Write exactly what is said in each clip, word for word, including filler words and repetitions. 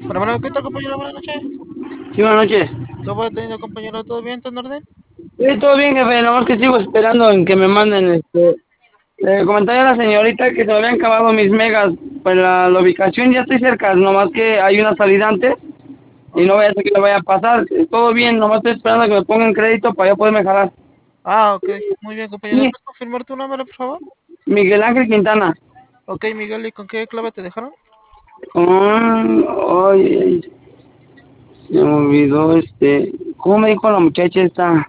Bueno, bueno, ¿qué tal, compañero? Buenas noches. Sí, buenas noches. ¿Cómo ha tenido, compañero? ¿Todo bien? ¿Todo en orden? Sí, todo bien, jefe, nomás que sigo esperando en que me manden este. Le comenté a la señorita que se me habían acabado mis megas, pues la, la ubicación ya estoy cerca, nomás que hay una salida antes y Ok. no vaya a ser que le vaya a pasar. Todo bien, nomás estoy esperando a que me pongan crédito para ya poderme jalar. Ah, ok. Muy bien, compañero. ¿Me Sí, puedes confirmar tu nombre, por favor? Miguel Ángel Quintana. Ok, Miguel, ¿y con qué clave te dejaron? Con... Ay, se me olvidó este... ¿Cómo me dijo la muchacha esta?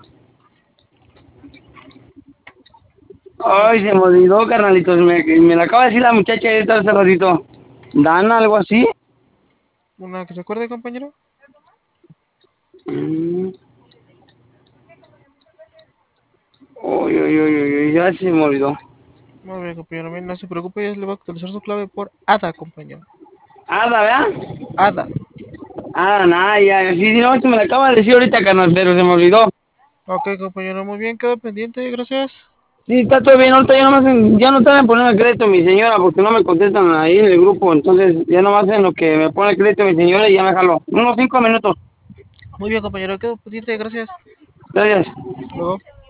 No. Ay, se me olvidó, carnalitos, me, me la acaba de decir la muchacha esta hace ratito. ¿Dana, algo así? ¿Una que recuerde, compañero? Mm. Uy, uy, uy, uy, uy, ya se me olvidó. Muy bien, compañero. Bien, no se preocupe, ya le voy a actualizar su clave por Ada, compañero. Ada, ¿verdad? Ada. Ah, nada, ya, sí, sí, no, se me la acaba de decir ahorita, carnal, pero se me olvidó. Ok, compañero. Muy bien, quedo pendiente. Gracias. Sí, está todo bien, ahorita ya nomás, en- ya no están en ponerme crédito mi señora, porque no me contestan ahí en el grupo, entonces ya nomás en lo que me pone crédito mi señora y ya me jalo. Unos cinco minutos. Muy bien, compañero. Quedo pendiente. Gracias. Gracias. Hasta luego.